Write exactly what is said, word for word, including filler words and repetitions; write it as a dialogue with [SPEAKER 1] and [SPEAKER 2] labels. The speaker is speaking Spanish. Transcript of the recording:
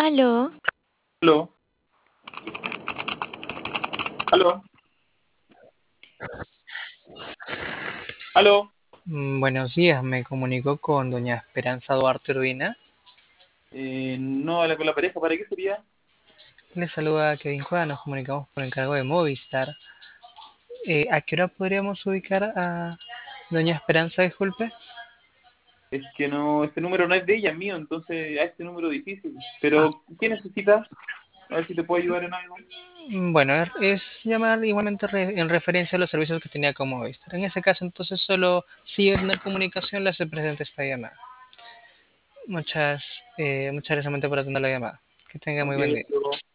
[SPEAKER 1] Aló,
[SPEAKER 2] Aló, aló, aló.
[SPEAKER 3] Mm, Buenos días, me comunicó con doña Esperanza Duarte Urbina.
[SPEAKER 2] Eh, no habla con la pareja, ¿para qué sería?
[SPEAKER 3] Le saluda Kevin Juan, nos comunicamos por encargo de Movistar. Eh, ¿a qué hora podríamos ubicar a doña Esperanza, disculpe?
[SPEAKER 2] Es que no, este número no es de ella, es mío, entonces a este número difícil.
[SPEAKER 3] Ah,
[SPEAKER 2] Pero, ¿qué necesitas? A ver si te puedo ayudar en algo.
[SPEAKER 3] mm, bueno, es, es llamar igualmente re- en referencia a los servicios que tenía con Movistar. En ese caso, entonces, solo si es una comunicación, le hace presente esta llamada. Muchas, eh, muchas gracias igualmente por atender la llamada. Que tenga muy
[SPEAKER 2] Ok,
[SPEAKER 3] buen día.